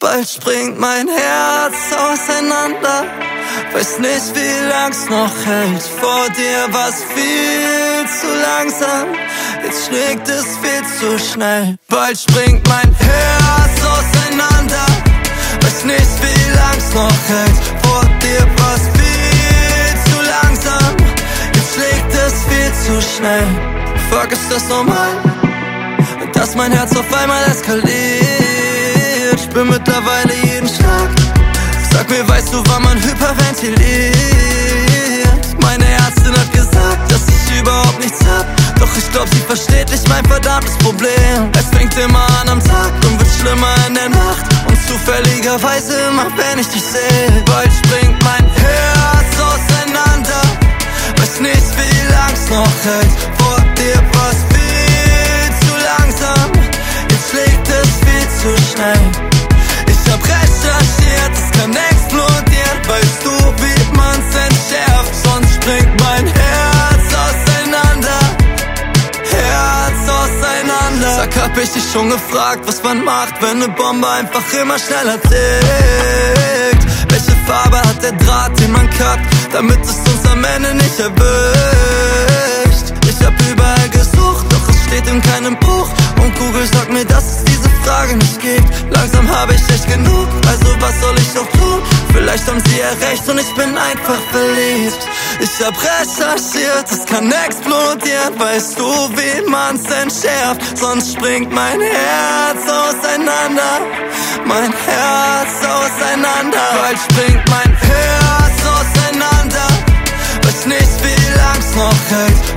Bald springt mein Herz auseinander. Weiß nicht, wie lang's noch hält. Vor dir war's viel zu langsam, jetzt schlägt es viel zu schnell. Bald springt mein Herz auseinander. Weiß nicht, wie lang's noch hält. Vor dir war's viel zu langsam, jetzt schlägt es viel zu schnell. Fuck, ist das normal, dass mein Herz auf einmal eskaliert? Ich bin mittlerweile jeden Schlag. Sag mir, weißt du, wann man hyperventiliert? Meine Ärztin hat gesagt, dass ich überhaupt nichts hab. Doch ich glaub, sie versteht nicht mein verdammtes Problem. Es fängt immer an am Tag und wird schlimmer in der Nacht. Und zufälligerweise immer, wenn ich dich sehe. Bald springt mein Herz auseinander. Weiß nicht, wie lang's noch hält. Vor dir war's viel zu langsam, jetzt schlägt es viel zu schnell. Ich hab recherchiert, es kann explodieren. Weißt du, wie man's entschärft? Sonst springt mein Herz auseinander. Herz auseinander. Sag, hab ich dich schon gefragt, was man macht, wenn ne Bombe einfach immer schneller tickt? Welche Farbe hat der Draht, den man kappt, damit es uns am Ende nicht erwischt? Ich hab überall gesucht, doch es steht in keinem Buch. Und Google sagt mir, dass es diese Frage nicht gibt. Langsam habe ich echt genug, also was soll ich doch tun? Vielleicht haben sie ja recht und ich bin einfach verliebt. Ich hab recherchiert, es kann explodieren. Weißt du, wie man's entschärft? Sonst springt mein Herz auseinander. Mein Herz auseinander. Bald springt mein Herz auseinander. Weiß nicht, wie lang's noch hält.